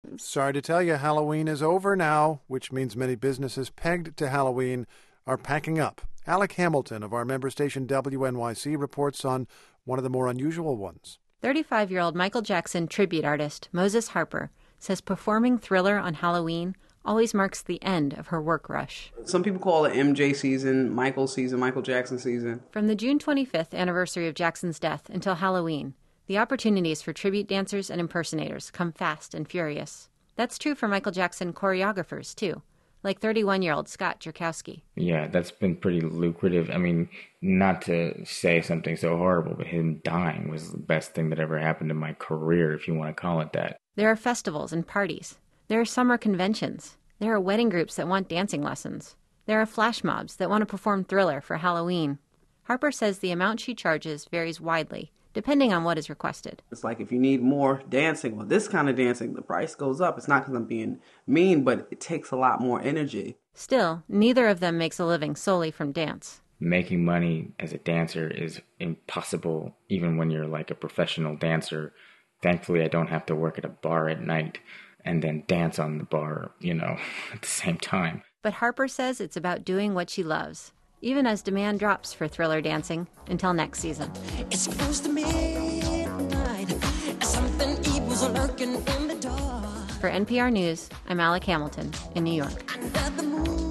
Sorry to tell you, Halloween is over now, which means many businesses pegged to Halloween are packing up. Alec Hamilton of our member station WNYC reports on one of the more unusual ones. 35-year-old Michael Jackson tribute artist Moses Harper says performing Thriller on Halloween always marks the end of her work rush. Some people call it MJ season, Michael season, Michael Jackson season. From the June 25th anniversary of Jackson's death until Halloween, the opportunities for tribute dancers and impersonators come fast and furious. That's true for Michael Jackson choreographers, too, like 31-year-old Scott Jerkowski. Yeah, that's been pretty lucrative. I mean, not to say something so horrible, but him dying was the best thing that ever happened in my career, if you want to call it that. There are festivals and parties. There are summer conventions. There are wedding groups that want dancing lessons. There are flash mobs that want to perform Thriller for Halloween. Harper says the amount she charges varies widely, depending on what is requested. It's like if you need more dancing, or this kind of dancing, the price goes up. It's not because I'm being mean, but it takes a lot more energy. Still, neither of them makes a living solely from dance. Making money as a dancer is impossible, even when you're like a professional dancer. Thankfully, I don't have to work at a bar at night and then dance on the bar, at the same time. But Harper says it's about doing what she loves, even as demand drops for Thriller dancing until next season. It's close to midnight, something evil's lurking in the dark. For NPR News, I'm Alec Hamilton in New York. Under the moon.